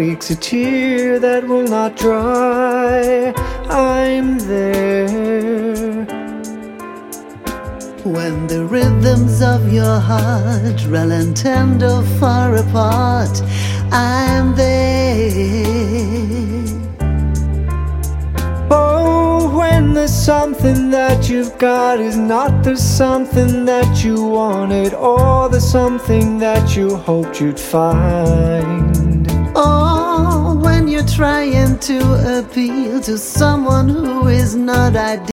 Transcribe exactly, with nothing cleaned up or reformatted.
breaks a tear that will not dry, I'm there. When the rhythms of your heart rallantando far apart, I'm there. Oh, when the something that you've got is not the something that you wanted, or the something that you hoped you'd find. Oh, when you're trying to appeal to someone who is not ideal.